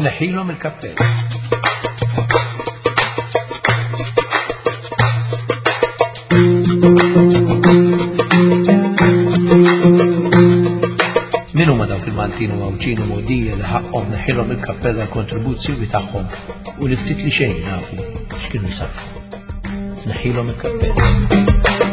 neħilhom il-kappell. Min huma dawk il-Maltin u Għawġini Modija li ħaqhom neħilhom il-kappell għall-kontribuzzjoni tagħhom u li ftit li xejn nafu x'kienu jsarfu. Neħilhom il-kappell.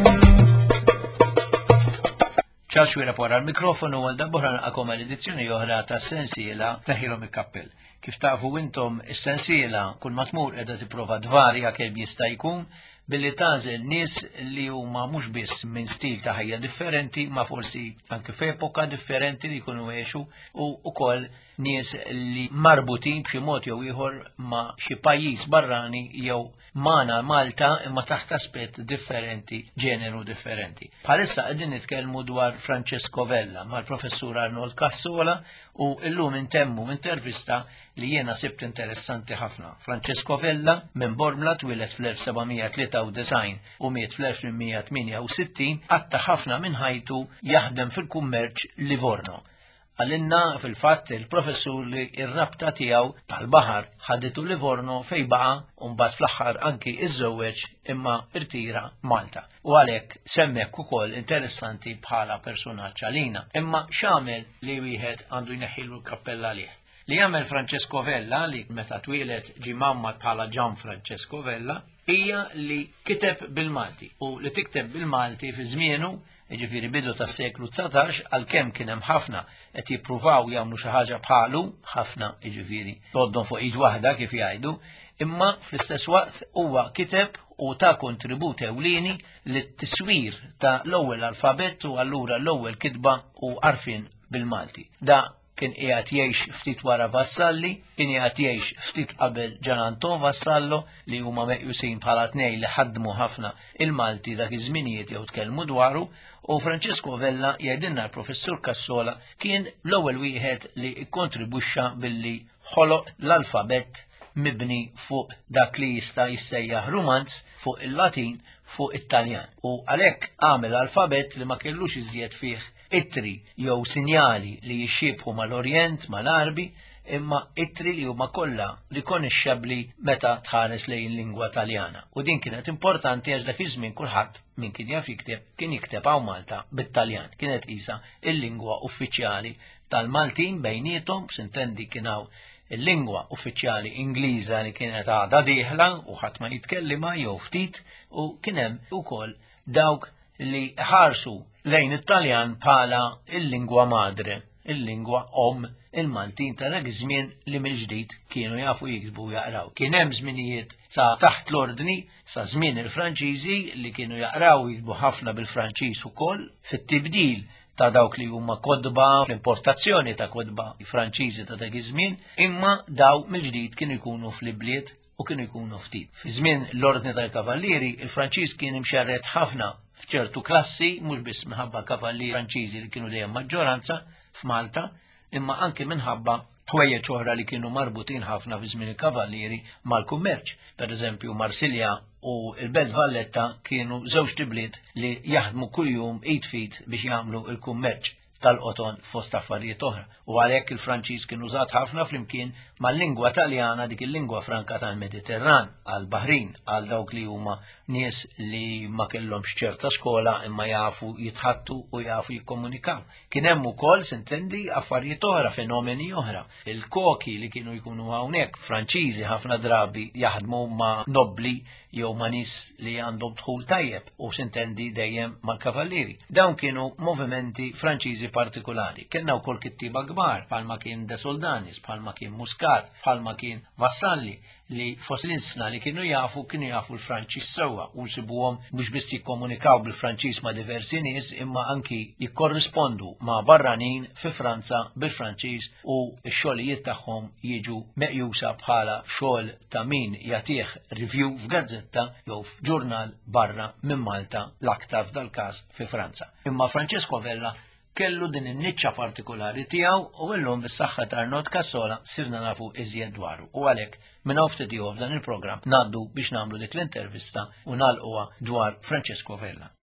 ċar xwira wara l-mikrofonu għal dabbuħra naqakom l-edizzjoni oħra ta' sensiela neħilhom il-kappell. Kif tafu intom is-sensiela kull ma tmur qiegħda tipprova tvarja kemm jista' jkun billi tażel nies li huma mhux biss minn stil ta' ħajja differenti ma forsi anke f'epoka differenti li jkunu għexu u wkoll nies li marbutin b'xi mod jew ieħor ma' xi pajjiż barrani jew magħna Malta imma taħt aspett differenti, ġeneru differenti. Bħalissa qegħdin nitkellmu dwar Francesco Vella mal-professur Arnold Cassola u llum intemmu intervista li jiena sibt interessanti ħafna. Francesco Vella minn Bormla twieled fl-1793 u miet fl-1868 għatta ħafna minn ħajtu jaħdem fil-kummerċ Livorno. Għalinna fil-fatt il-professur li ir-rabta tiegħu tal-baħar ħaditu Livorno fej baqa' u mbagħad fl-aħħar anki iżżewweġ imma irtira Malta. U għalhekk semmek ukoll interessanti bħala personaġġ għalina. Imma x'għamel li wieħed għandu jneħħilu l-kappella għalih. Li jagħmel Francesco Vella li meta twieled ġie mammat bħala Gian Francesco Vella hija li kiteb bil-Malti u li tikteb bil-Malti fi żmienu ġifieri bidu tas-seklu 19 għalkemm kien hemm ħafna qed jippruvaw jagħmlu xi ħaġa bħalu, ħafna ġifieri toddhom fuq id waħda kif jgħidu, imma fl-istess waqt huwa kiteb u ta' kontribut ewlieni lit-tiswir ta' l-ewwel alfabet u allura l-ewwel kitba u għarfien bil-Malti. Da kien qiegħed jgħix ftit wara Vassalli, kien qiegħed jgħix ftit qabel Gian Anton Vassallo li huma meqjusin bħala tnejn li ħaddmu ħafna il-Malti dak iż-żminijiet jew tkellmu dwaru, u Francesco Vella jgħidilna l-professur Cassola kien l-ewwel wieħed li kkontribwixxa billi ħoloq l-alfabet mibni fuq dak li jista' jissejjaħ rumanz fuq il-Latin fuq it-Taljan. U għalhekk għamel alfabet li ma kellux iżjed fih ittri jew sinjali li jixxiebħu mal-Orjent, mal-Arbi, imma ittri li huma kollha rikonoxxabbli meta tħares lejn lingwa Taljana. U din kienet importanti għax dak iż-żmien kulħadd min kien jaf jikteb kien jikteb hawn Malta bit-Taljan. Kienet qisha il-lingwa uffiċjali tal-Maltin bejniethom, s'intendi kien hawn il-lingwa uffiċjali Ingliża li kienet għadha dieħla u ħadd ma jitkellima jew ftit u kien hemm ukoll dawk li ħarsu lejn it-Taljan bħala il-lingwa madre, il-lingwa il-Maltin ta' dak iż-żmien li mill-ġdid kienu jafu jiktbu jaqraw. Kien hemm żminijiet sa taħt l-ordni sa żmien il-Franċiżi li kienu jaqraw jiktbu ħafna bil-Franċiż ukoll fit-tibdil ta' dawk li huma kodba, l-importazzjoni ta' kodba Franċiżi ta' dak iż-żmien, imma daw mill-ġdid kienu jkunu fl-ibliet u kienu jkunu ftit. Fi żmien l-ordni tal-kavallieri, il-Franċiż kien imxerred ħafna f'ċertu klassi, mhux biss minħabba kavallieri Franċiżi li kienu dejjem maġġoranza f'Malta, imma anke minħabba ħwejjeġ oħra li kienu marbutin ħafna fi żmien il-kavallieri mal-kummerċ. Pereżempju Marsilja u l-Belt Valletta kienu żewġ tibliet li jaħdmu kuljum id fit biex jagħmlu l-kummerċ tal-qoton fost affarijiet oħra. U għalhekk il-Franċiż kien użat ħafna flimkien mal-lingwa Taljana dik il-lingwa franka tal-Mediterran għal Baħrin għal dawk li huma nies li ma kellhomx ċerta skola imma jafu jitħattu u jafu jikkomunikaw. Kien hemm ukoll sintendi affarijiet oħra, fenomeni oħra. Il-koki li kienu jkunu hawnhekk Franċiżi ħafna drabi jaħdmu ma' nobbli jew ma' nies li għandhom dħul tajjeb u sintendi dejjem mal-kavallieri. Dawn kienu movimenti Franċiżi partikolari. Kellna wkoll kittiba kbar bħalma kien De Soldanis, bħalma kien Muscat, bħalma kien Vassalli li fost l-insna li kienu jafu l-Franċiż sewwa u nsibuhom mhux biss jikkomunikaw bil-Franċiż ma' diversi nies imma anki jikkorrispondu ma' barranin fi Franza bil-Franċiż u x-xogħlijiet tagħhom jiġu meqjusa bħala xogħol ta' min jagħtih review f'gazzetta jew f'ġurnal barra minn Malta l-aktar f'dal-każ fi Franza. Imma Francesco Vella kellu din in-niċċa partikolari tiegħu u llum bis-saħħa ta' Arnold Cassola sirna nafu iżjed dwaru. U għalhekk minn hawn ftit ieħor f'dan il-programm ngħaddu biex nagħmlu dik l-intervista u nagħlquha dwar Francesco Vella.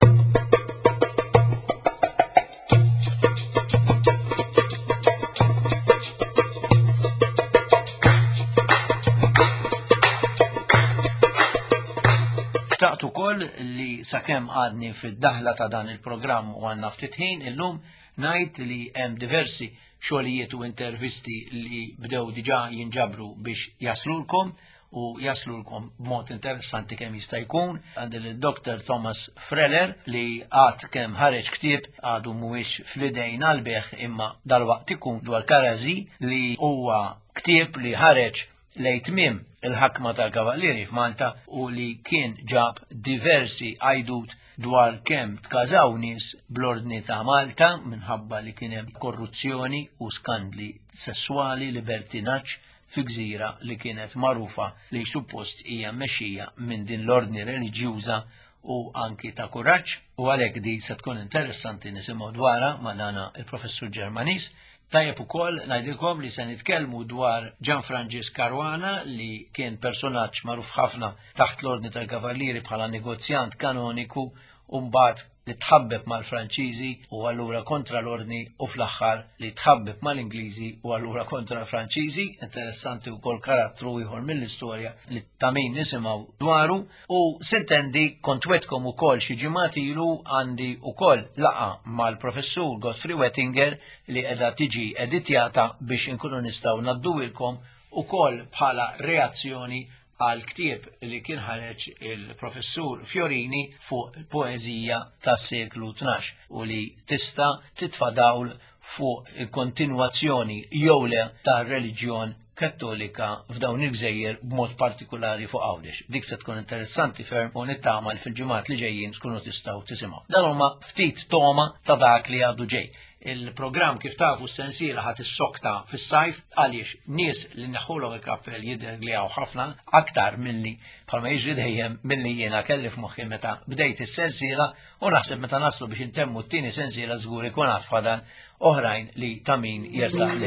sakemm għadni fid-daħla ta' dan il-programm u għandna ftit ħin illum ngħid li hemm diversi xogħlijiet u intervisti li bdew diġà jinġabru biex jaslulkom u jaslulkom b'mod interessanti kemm jista' jkun. Għandi il-Dr. Thomas Freller li għad kemm ħareġ ktieb għadu mhuwiex fl-idejn għalbeħ imma dalwaqt ikun dwar Karażi li huwa ktieb li ħareġ lejn tmiem il-ħakma tal-Kavallieri f'Malta u li kien ġab diversi għajdut dwar kemm tkażaw nies bl-ordni ta' Malta minħabba li kien hemm korruzzjoni u skandli sessuali, libertinaġġ fi gżira li kienet magħrufa li suppost hija mmexxija minn din l-ordni reliġjuża u anki ta' kuraġġ u għalhekk di se tkun interessanti nisimgħu dwarha mal-għana il-professur Ġermaniż. Tajjeb ukoll ngħidilkom li se nitkellmu dwar Gianfrancis Caruana li kien personaġġ magħruf ħafna taħt l-ordni tal-Kavallieri bħala negozjant kanoniku u mbagħad li tħabbeb mal-Franċiżi u allura kontra l-ordni u fl-aħħar li tħabbeb mal-Ingliżi u allura kontra l-Franċiżi. Interessanti wkoll karattru ieħor mill-istorja li ta' min nisimgħu dwaru u sintendi kont wetkom ukoll xi ġimgħat ilu għandi ukoll laqa mal-professur Godfrey Wettinger li qiegħda tiġi editjata biex inkunu nistgħu nadduwilkom ukoll bħala reazzjoni għal ktieb li kien ħareġ il-professur Fiorini fuq poeżija tas-seklu 12 u li tista' titfa' dawl fuq il-kontinwazzjoni jew le tar-reliġjon Kattolika f'dawn il-Gżejjer b'mod partikolari fuq Għawdex. Dik se tkun interessanti ferm u nittama li fil-ġimgħat li ġejjin tkunu tistgħu tisimgħu. Dan huma ftit toma ta' dak li għadu ġej. Il-programm kif tafu s-sensiela ħat is-sokta fis-sajf għaliex nies li neħħulhom il-kappell jidher li hawn ħafna aktar milli bħalma jiġri dejjem milli jiena kelli f'moħħi meta bdejt is-sensiela u naħseb meta naslu biex intemmu t-tieni sensiela żgur ikun għad fadal oħrajn li ta' min jersaq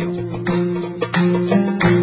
lew.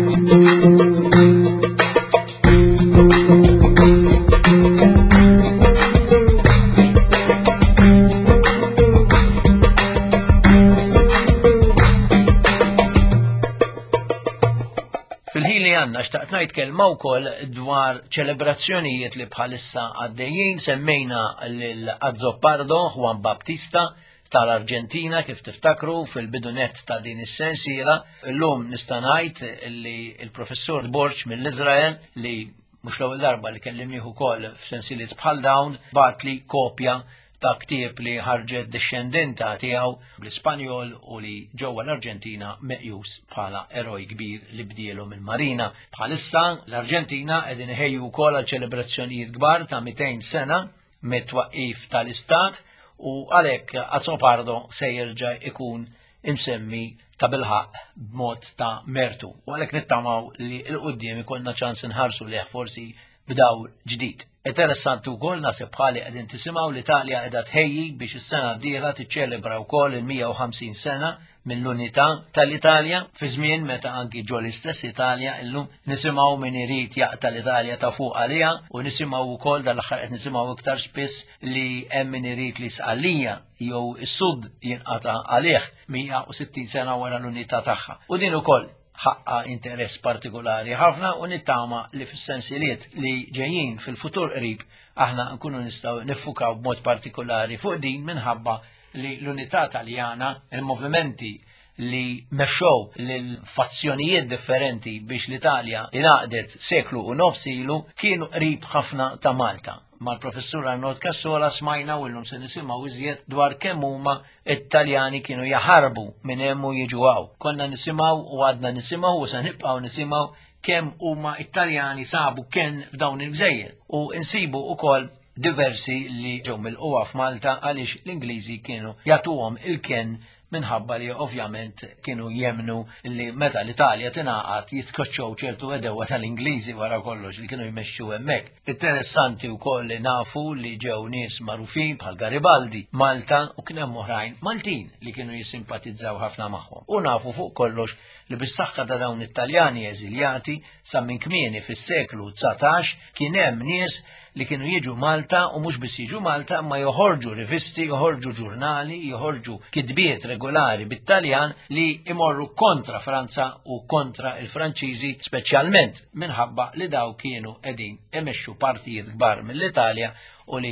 Xtaqt ngħid kelma wkoll dwar ċelebrazzjonijiet li bħalissa għaddejjin semmejna lil Azzoppardo Juan Baptista tal-Arġentina kif tiftakru fil-bidunet ta' din is-sensiela. Illum nista' ngħid li l-professur Borċ mill-Iżrael li mhux l-ewwel darba li kellimni ukoll f'sensieliet bħal dawn batli kopja ta' ktieb li ħarġet dixxendenta tiegħu bl-Ispanjol u li ġewwa l-Arġentina meqjus bħala eroj kbir li bdielu mill-Marina. Bħalissa l-Arġentina qegħdin iħejju wkoll għal ċelebrazzjonijiet kbar ta' 200 sena mit-twaqqif tal-Istat u għalhekk Azzoppardo se jerġa' ikun imsemmi ta' bilħaq b'mod ta' mertu. U għalhekk nittamaw li l-qudiem ikollna ċans inħarsu lih forsi b'dawl ġdid. Interessanti wkoll naħseb bħali qegħdin tisimgħu l-Italja qiegħda tħejji biex is-sena d-dieħla tiċċelebra wkoll il-150 sena mill-unità tal-Italja fi żmien meta anki ġo l-istess Italja illum nisimgħu min irid jaqta' l-Italja ta' fuq għaliha u nisimgħu wkoll dal-aħħar qed nisimgħu iktar spiss li hemm min irid li sqallija jew is-Sud jinqata' għalih 160 sena wara l-unità tagħha. U din ukoll ħaqqa interess partikolari ħafna u nittama li fis-sensieliet li ġejjin fil-futur qrib aħna nkunu nistgħu niffukaw b'mod partikolari fuq din minħabba li l-unità Taljana, il-movimenti li mexxew lil fazzjonijiet differenti biex l-Italja ingħaqdet seklu u nofs ilu kienu qrib ħafna ta' Malta. Mal-professur Arnold Cassola smajna u llum se nisimgħu iżjed dwar kemm huma t-Taljani kienu jaħarbu minn hemm u jiġu hawn. Konna nisimgħu u għadna nisimgħu u se nibqgħu nisimgħu kemm huma t-Taljani sabu kien f'dawn il-Gżejjer u insibu wkoll diversi li ġew mill-qwa f'Malta għaliex l-Ingliżi kienu jagħtuhom il-kien minħabba li ovvjament kienu jemnu li meta l-Italja tingħaqad jitkoċċew ċertu edewa tal-Ingliżi wara kollox li kienu jmexxu hemmhekk. Interessanti wkoll li nafu li ġew nies magħrufin bħal Garibaldi Malta u kien hemm oħrajn Maltin li kienu jissimpatizzaw ħafna magħhom. U nafu fuq kollox li bis-saħħa ta' dawn it-Taljani eżiljati sa minn kmieni fis-seklu 19 kien hemm nies li kienu jiġu Malta u mhux biss jiġu Malta ma joħorġu rivisti, joħorġu ġurnali, joħorġu kitbiet regolari bit-Taljan li imorru kontra Franza u kontra il-Franċiżi speċjalment minħabba li daw kienu qegħdin imexxu partijiet kbar mill-Italja u li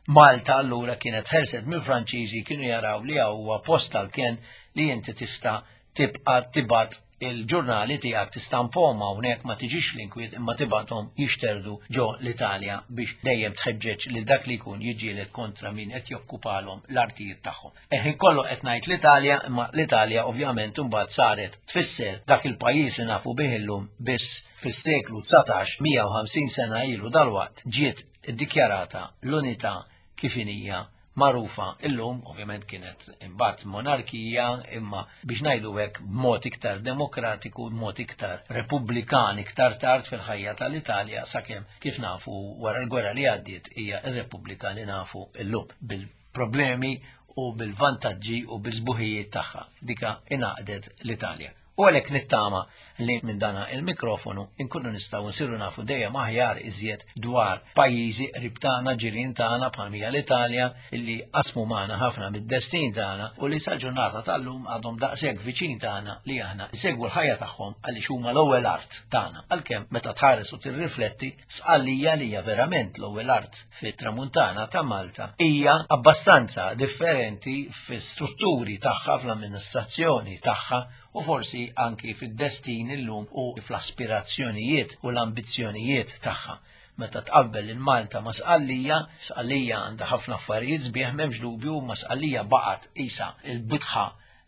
Malta allura kienet ħelset mill-Franċiżi kienu jaraw li huwa post tal-kien li inti tista' tibqa' tibgħat il-ġurnali tiegħek tistampom hawnhekk ma tiġix fl-inkwiet imma tibgħathom jixterdu ġo l-Italja biex dejjem tħeġġeġ lil dak li jkun jiġġieled kontra min qed jokkupalhom l-artijiet tagħhom. Ħin kollu qed ngħid l-Italja imma l-Italja ovvjament imbagħad saret tfisser dak il-pajjiż li nafu bih illum biss fis-seklu 19 150 sena ilu dalwaqt ġiet iddikjarata l-unità kif hija magħrufa illum ovvjament kienet imbagħad monarkija imma biex ngħidu hekk b'mod iktar demokratiku, b'mod iktar repubblikan iktar tard fil-ħajja tal-Italja sakemm kif nafu wara l-gwerra li għaddiet hija r-Repubblika li nafu illum bil-problemi u bil-vantaġġi u bil-żbuħijiet tagħha. Dika ingħaqdet l-Italja. U għalhekk nittama li minn dana il-mikrofonu inkunu nistgħu nsiru nafu dejjem aħjar iżjed dwar pajjiżi qrib tagħna ġirien tagħna bħal mija l-Italja illi qasmu magħna ħafna mid-destin tagħna u li sal-ġurnata tal-lum għadhom daqshekk viċin tagħna li aħna nsegwu l-ħajja tagħhom għaliex huma l-ewwel art tagħna. Għalkemm meta tħares u tirrifletti Sqallija li hija verament l-ewwel art fit-Tramuntana ta' Malta hija abbastanza differenti fis-strutturi tagħha fl-amministrazzjoni tagħha u forsi anki fid-destin illum u fl-aspirazzjonijiet u l-ambizzjonijiet tagħha. Meta tqabbel il-Malta ma' Sqallija, Sqallija għandha ħafna affarijiet sbieħ m'hemmx dubju ma' Sqallija baqgħet qisha il-bitħa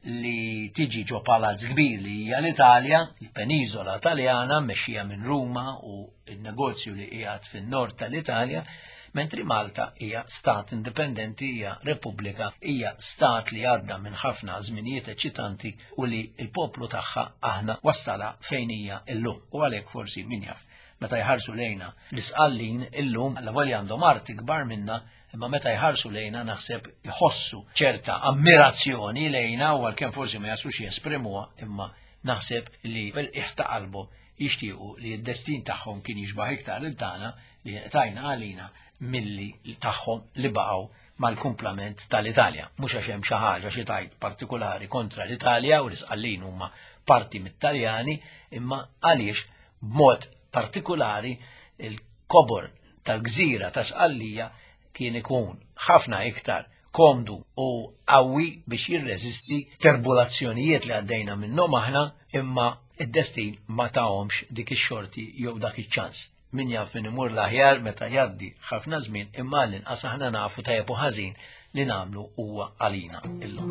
li tiġi ġo palazz kbir li hija l-Italja, il-Peniżola Taljana mmexxija minn Ruma u n-negozju li qiegħed fin-nord tal-Italja. Mentri Malta hija stat indipendenti, hija repubblika, hija stat li għadda minn ħafna żminijiet eċitanti u li l-poplu tagħha aħna wassala fejn hija illum. U għalhekk forsi min jaf. Meta jħarsu lejna l-Sqallin illum la volja għandhom arti kbar minna, imma meta jħarsu lejna naħseb jħossu ċerta ammirazzjoni lejna u għalkemm forsi ma jasux jesprimuha imma naħseb li fil-qiegħ ta' qalbhom jixtiequ li d-destin tagħhom kien jixbaħ iktar il tagħna li tajna għalina milli tagħhom li baqgħu mal-kumplament tal-Italja. Mhux għax hemm xi ħaġa xi tajt partikolari kontra l-Italja u l-Sqallin huma parti mit-Taljani, imma għaliex b'mod partikolari il-kobor tal-gżira ta' Sqallija kien ikun ħafna iktar komdu u qawwi biex jirreżisti terbulazzjonijiet li għaddejna minnhom aħna imma id-destin ma tawhomx dik ix-xorti jew dak iċ-ċans. Min jaf min imur l-aħjar meta jgħaddi ħafna żmien imma l-inqas aħna nafu tajjeb u ħażin li nagħmlu huwa għalina illum.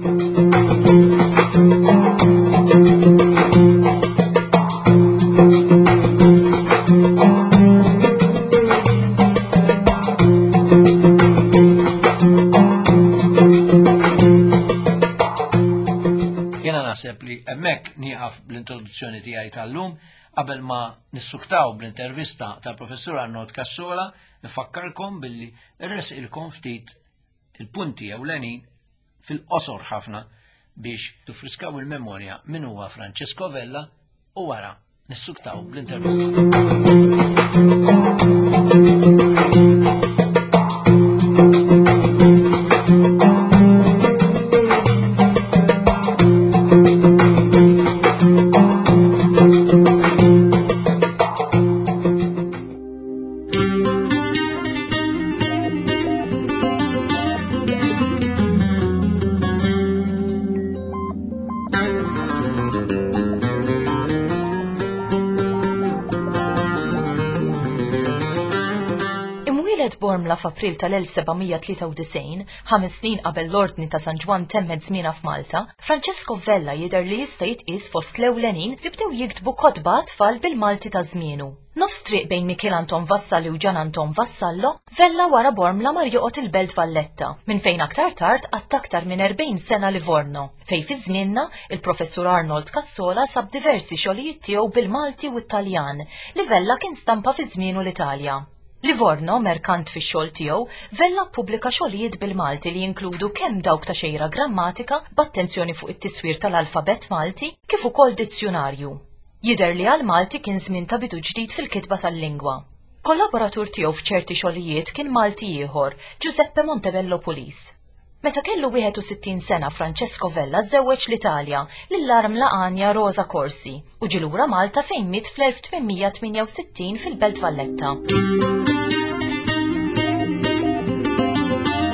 Jiena naħseb li hemmhekk nieqaf bl-introduzzjoni tiegħi tal-lum. Qabel ma nissuktaw bl-intervista tal-Professur Arnold Cassola, nifakkarkom billi irresqilkom ftit il-punti ewlenin fil-qosor ħafna biex tufriskaw il-memorja min huwa Francesco Vella u wara nissuktaw bl-intervista. F'April tal-1793, 5 snin qabel l-Ordni ta' San Ġwan temmed żmienha f'Malta, Francesco Vella jidher li jista' jitqies fost l-ewlenin li bdew jiktbu kotba tfal bil-Malti ta' żmienu. Nofs triq bejn Michel Anton Vassalli u Gian Anton Vassallo, Vella wara Bormla mar joqgħod il-Belt Valletta, minn fejn aktar tard għadd aktar minn 40 sena Livorno, fejn fi żmienna il-Professur Arnold Cassola sab diversi xogħlijiet tiegħu bil-Malti u t-Taljan li Vella kien stampa fi żmienu l-Italja. Livorno, merkant fix-xogħol tiegħu, Vella ppubblika xogħlijiet bil-Malti li jinkludu kemm dawk ta' xejra grammatika b'attenzjoni fuq it-tiswir tal-alfabet Malti kif ukoll dizzjonarju. Jidher li għal Malti kien żmien ta' bidu ġdid fil-kitba tal-lingwa. Kollaboratur tiegħu f'ċerti xogħlijiet kien Malti ieħor, Giuseppe Montebello Pulis. Meta kellu 61 sena Francesco Vella żewweġ l-Italja lill-armla Anja Rosa Corsi u ġie lura Malta fejn miet fl-1868 fil-Belt Valletta.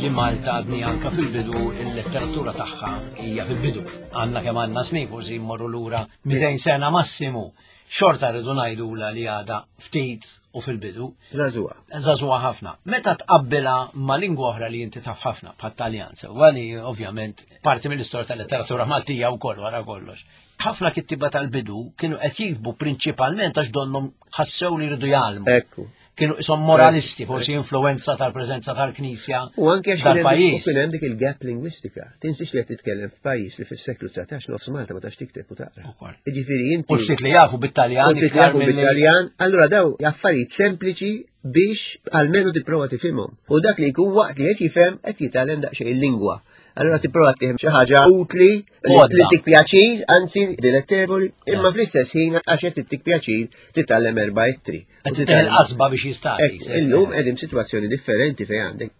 li Malta għadni anka fil-bidu il-letteratura tagħha hija fil-bidu. Għandna kemm għandna snin forsi jmorru lura 200 sena massimu. Xorta rridu ngħidula li għadha ftit u fil-bidu. Żagħżugħa ħafna. Meta tqabbilha ma' lingwa oħra li inti taf ħafna bħat-Taljan sewwa li ovvjament parti mill-istorja tal-letteratura Maltija wkoll wara kollox. Ħafna kittiba tal-bidu kienu qed jiktbu prinċipalment għax donhom ħassew li jridu jgħallmu. Ekku. Kienu isom moralisti, forsi influenza tal-preżenza tal-Knisja tal-pajjiż. Kien hemm dik il-gap lingwistika. Tinsix li qed titkellem f'pajjiż li fis-seklu 19 nofs Malta ma tax tikteb u taqra. Jiġifieri inti. U ftit li jafu bit-Taljan. bit-Taljan, allura daw affarijiet sempliċi biex almenu tipprova tifhimhom. U dak li jkun waqt li qed jifhem qed jitgħallem daqsxejn il-lingwa. Allora tipprova tifhem xi ħaġa utli li tik pjaċir, anzi dilettevoli, imma fl-istess ħin għax qed tik pjaċir titgħallem erba' ittri. Titgħallem qasba biex jistati. Illum qegħdin f'sitwazzjoni differenti fejn għandek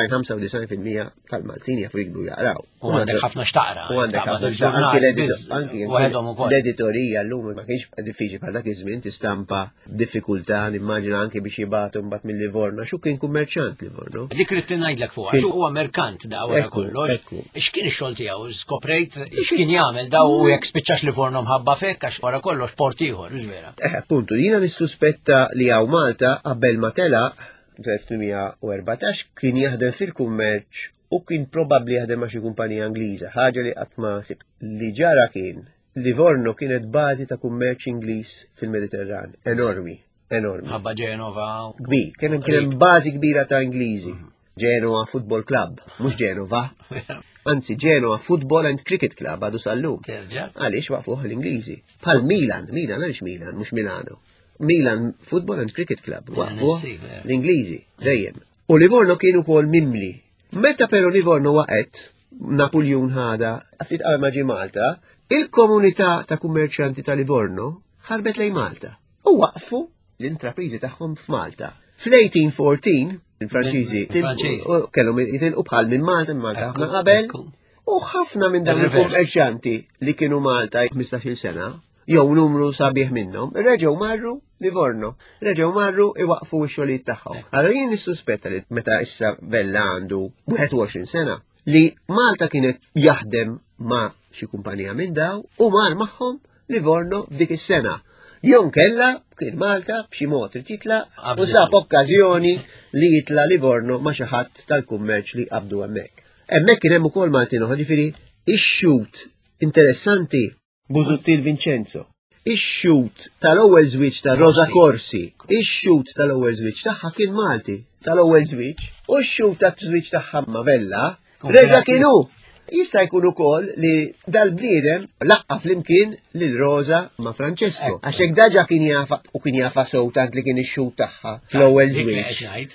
95% tal-Maltin jafu jikbu jaqraw. U għandek ħafna xtaqra. U għandek ħafna xtaqra. Anki l-editorija llum ma kienx diffiċli bħal dak iż-żmien tistampa diffikultà nimmaġina anke biex jibgħatu mbagħad mill-Livorno x'u kien kummerċant Livorno. Dik rid ngħidlek fuqha, x'u huwa merkant da wara kollox. X'kien ix-xogħol tiegħu? Skoprejt x'kien jagħmel daw u jekk spiċċax Livorno mħabba fekk għax wara kollox port ieħor, vera. Appuntu, jiena nissuspetta li hawn Malta qabel ma telaq 1814 kien jaħdem fil-kummerċ u kien probabbli jaħdem ma' xi kumpanija Ingliża, ħaġa li qatt ma sib. Li ġara kien Livorno kienet bażi ta' kummerċ Ingliż fil-Mediterran, enormi. Ħabba Ġenova. Kbir, kien hemm bażi kbira ta' Ingliżi. Genoa Football Club, mhux Genova. Anzi, Genoa Football and Cricket Club għadu sal-lum. Għaliex waqfuh l-Ingliżi. Bħal Milan għaliex Milan, mhux Milano. Milan Football and Cricket Club waqfuh l-Ingliżi, dejjem. U Livorno kienu kol mimli. Meta però Livorno waqgħet, Napoleon ħada, ftit qabel ma ġie Malta, il-komunità ta' kummerċanti ta' Livorno ħarbet lejn Malta. U waqfu l-intrapriżi tagħhom f'Malta. Fl-1814 il-Franċiżi kellhom jitilqu bħal minn Malta ħafna qabel u ħafna minn dawn il-kummerċanti li kienu Malta 15-il sena jew numru sabiħ minnhom reġgħu marru Livorno, reġgħu marru iwaqfu x-xogħlijiet tagħhom. Allura jien nissuspetta li meta issa Vella għandu 21 sena li Malta kienet jaħdem ma' xi kumpanija minn daw u mar magħhom Livorno f'dik is-sena. Jom kella kien Malta b'xi mod trid jitlaq u sab okkażjoni li jitla' Livorno ma' xi ħadd tal-kummerċ li qabdu hemmhekk. Hemmhekk kien hemm ukoll Maltin oħra ġifieri ix-xut interessanti Busuttil Vincenzo. Ix-xut tal-ewwel żwieġ ta' Rosa Corsi, ix-xut tal-ewwel żwieġ tagħha kien Malti, tal-ewwel żwieġ, u x-xut tat-żwieġ tagħha ma' Vella reġa' kienu. Jista' jkun ukoll li dal-bniedem laqqa flimkien lil Rosa ma' Francesco. Għax hekk daġa kien jafa sew tant li kien ix-xut tagħha fl-ewwel żwieġ.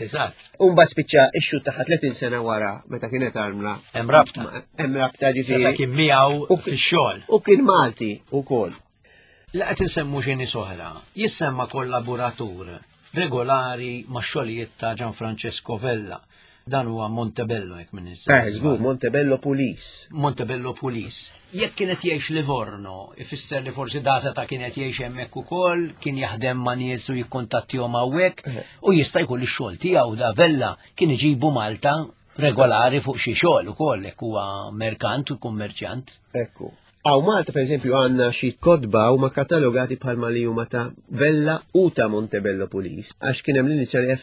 U mbagħad spiċċa x-xut tagħha 30 sena wara meta kienet għamla. Hemm rabta. Hemm rabta ġifieri. Seta' kien miegħu fix-xogħol. U kien Malti ukoll. La qed insemmu xi nies oħra. Jissemma kollaboratur regolari ma' xogħlijiet ta' Gianfrancesco Vella. Dan huwa Montebello jekk minn żgur, Montebello Police. Montebello Police. Jekk kienet jgħix Livorno, ifisser li forsi dasa ta' kienet jgħix hemmhekk ukoll, kien jaħdem ma' nies u jikkuntattihom hawnhekk, u jista' jkun ix-xogħol tiegħu da Vella kien iġibu Malta regolari fuq xi xogħol ukoll jekk huwa merkant u kummerċjant. Ekku. Għaw Malta per eżempju għandna xi kodba huma katalogati bħalma li huma ta' Vella u ta' Montebello Police, għax kien hemm l-inizjali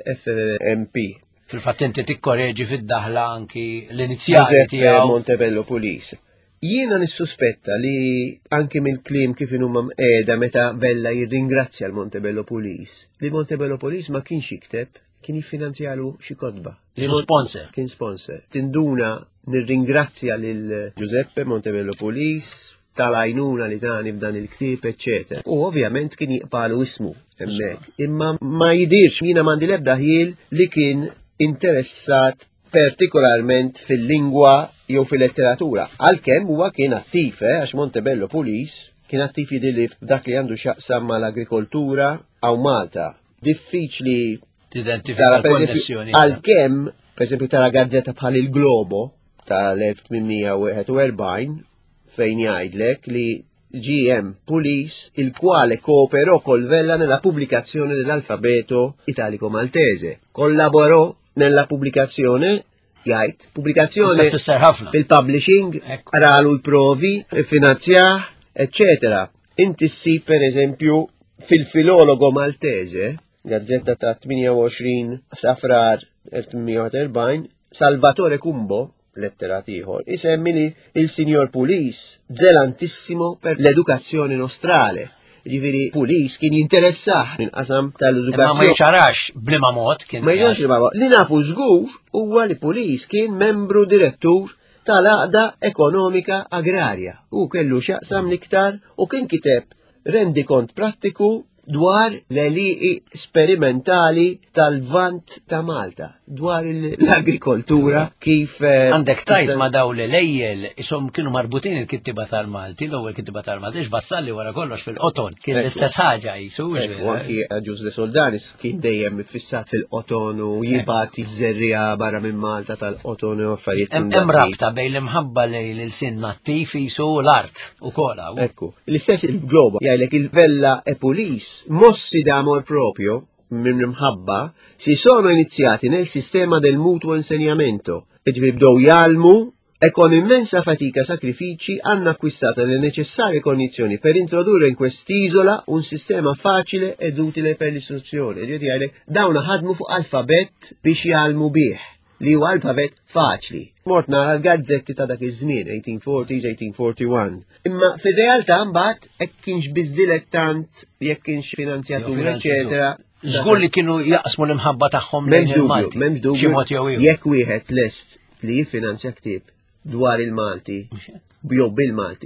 FMP. Fil-fatt inti tikkoreġi fid-daħla anki l-inizjali tiegħu Montebello Police. Jiena nissuspetta li anke mill-kliem kif huma qiegħda meta Vella jirringrazzja l-Montebello Police. Li Montebello Police ma kienx jikteb, kien jiffinanzjalu xi kodba. Sponsor. Kien sponsor. Tinduna nirringrazzja lil Giuseppe Montebello Police tal-għajnuna li tani f'dan il-ktieb, eccetera. U ovvjament kien jiqbalu ismu hemmhekk. Imma ma jidirx jiena m'għandi l-ebda ħiel li kien interessat partikolarment fil-lingwa jew fil-letteratura. Għalkemm huwa kien attiv, għax Montebello Police kien attiv jidilli f'dak li għandu x'jaqsam mal-agrikoltura għaw Malta. Diffiċli tidentifika l-konnessjoni. Għalkemm, pereżempju tara gazzetta bħal il-Globo tal-1841 fejn jgħidlek li GM Police, il quale cooperò col Vella nella pubblicazione dell'alfabeto italico maltese. Collaborò nella pubblicazione jgħid pubblikazzjoni Fisser ħafna. fil-publishing, Ekku. aralu l-provi, finanzjah, eccetera. Inti ssib per eżempju fil-filologo Maltese, gazzetta ta' 28 f'Afrar 1840, Salvatore Cumbo, letterat ieħor, isemmi li il-Sinjor Pulis zelantissimo per l-edukazzjoni nostrale. Ġifiri, Pulis kien jinteressaħ minn qasam Imma ma tal-edukazzjoni. jċarax blima mod kien. Ma jgħax li baba, li nafu żgur huwa li Pulis kien membru direttur tal-Aqda Ekonomika Agrarja u kellu xaqsam liktar u kien kiteb rendikont prattiku dwar l-eliqi sperimentali tal-vant ta' Malta, dwar l-agrikoltura kif... Għandek tajt ma daw l-lejjel, isom kienu marbutin il-kittiba tal-Malti, l-ewwel kittiba tal-Malti, vassalli wara kollox fil-qoton, kien l-istess ħaġa jisu. U anki Ġus de Soldanis kien dejjem fissat fil-qoton u jibati z-zerrija barra minn Malta tal-qoton u affarijiet. Hemm rabta bejn l-imħabba lejl il-sin nattif jisu l-art u kola. Ekku, l-istess il-globo jgħajlek il-Vella e Pulis mossi d'amor proprio minn imħabba si sono iniziati nel sistema del mutuo insegnamento e bdew jalmu e con immensa fatica e sacrifici hanno acquistato le necessarie condizioni per introdurre in quest'isola un sistema facile ed utile per l'istruzione. Ġieti għajlek dawna ħadmu fuq alfabet biex jalmu bih li huwa alfabet faċli. Mort nara l-gazzetti ta' dak iż-żmien, 1840s, 1841. Imma fir-realtà mbagħad hekk kienx biss dilettant, jekk kienx finanzjatur, eċetera. Żgur li kienu jaqsmu l-imħabba tagħhom lejn il-Malti. M'hemmx dubju, jekk wieħed lest li jiffinanzja ktieb dwar il-Malti, jew bil-Malti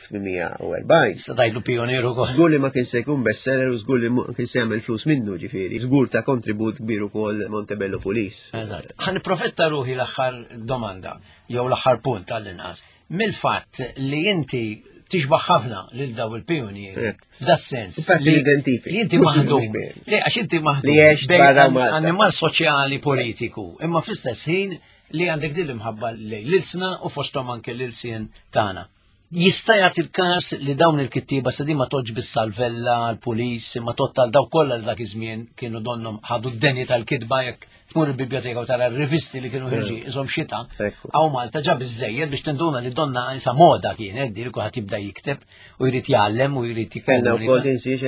fl-1840. Sta dajlu pionieru kol. Żgur li ma kien se jkun bestseller u żgur li kien se jagħmel flus minnu ġifieri. Żgur ta' kontribut kbir ukoll Montebello Pulis. Eżatt. Ħan nipprofetta ruħi l-aħħar domanda jew l-aħħar punt għall-inqas. Mill-fatt li inti tixbaħ ħafna lil daw il-pionieri f'da sens. Li identifiki. Li inti maħdum. Li għax inti maħdum bejn animal soċjali politiku. Imma fl-istess ħin li għandek din l-imħabba l-ilsna u fostom anke l-ilsien tagħna. Jista' jagħti il-każ li dawn il-kittiba se ma toġ bis-Salvella, l-Pulis, ma tottal daw kollha l dak iż-żmien kienu donnom ħadu d-deni tal-kitba jekk tmur il-biblioteka u tara r-rivisti li kienu ħirġi iżhom xita. Aw Malta ġab iż-żejjed biex tinduna li donna isa moda kienet di li kulħadd jibda jikteb u jrid jgħallem u jrid Kellna wkoll tinsiex